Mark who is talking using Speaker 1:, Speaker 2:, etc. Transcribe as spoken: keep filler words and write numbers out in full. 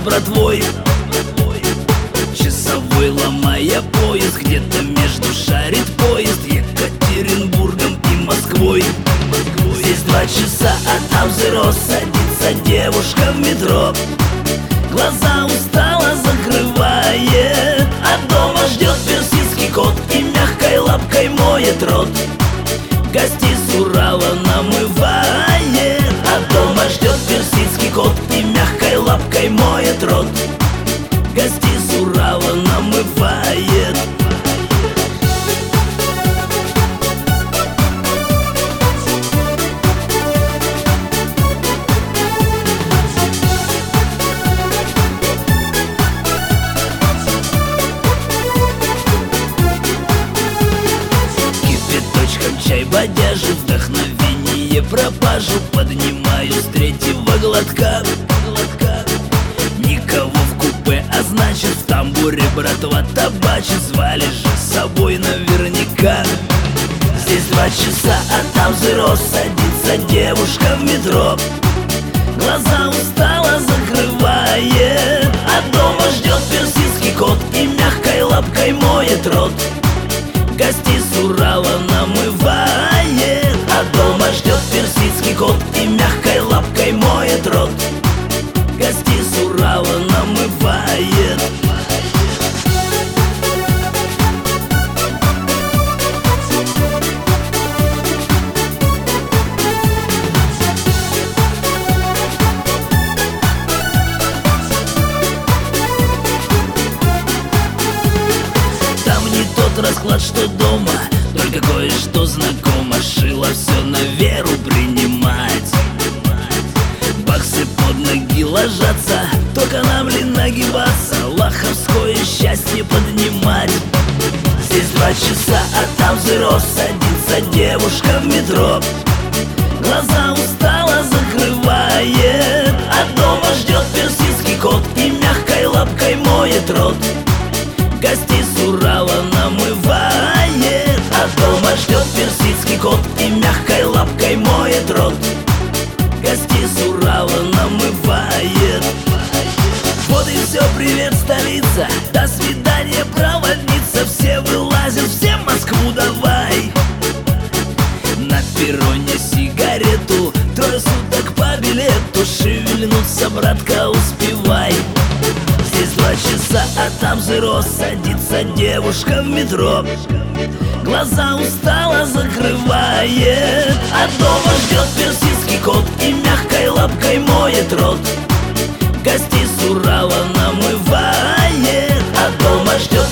Speaker 1: братвой. Часовой, ломая поезд, где-то между шарит поезд Екатеринбургом и Москвой. Здесь два часа, а там зеро, садится девушка в метро. Глаза устало закрывает, а дома ждет персидский кот и мягкой лапкой моет рот. Гостей с Урала намывает, а дома ждет персидский кот и мягкой лапкой моет рот. Гостей с Урала намывает. Кипяточком чай бодяжи, вдохновение пропажу поднимаю с третьего глотка. Никого в купе, а значит в тамбуре братва табачит. Звали же с собой наверняка. Здесь два часа, а там зеро, садится девушка в метро. Глаза устало закрывает, а дома ждет персидский кот и мягкой лапкой моет рот. Гостей с Урала намывает, а дома ждет персидский кот и мягкой лапкой моет рот. Гостей с Урала намывает. Там не тот расклад, что дома, только кое-что знакомо. Шило все на веру принимать. Баксы под ноги ложатся, только нам ли нагибаться, лаховское счастье поднимать. Здесь два часа, а там зеро, садится девушка в метро. Глаза устало закрывает, а дома ждет персидский кот и мягкой лапкой моет рот. Гостей с Урала намывает, а дома ждет персидский кот и мягкой лапкой моет рот. Гостей с Урала намывает. Вот и все, привет, столица. До свидания, проводница. Все вылазят, все Москву давай. На перроне сигарету, трое суток по билету. Шевельнуться, братка, успевай. Здесь два часа, а там зеро, садится девушка в метро. Глаза устало закрывает, а дома ждет персидский кот и мягкой лапкой моет рот. Гостей с Урала намывает, а дома ждет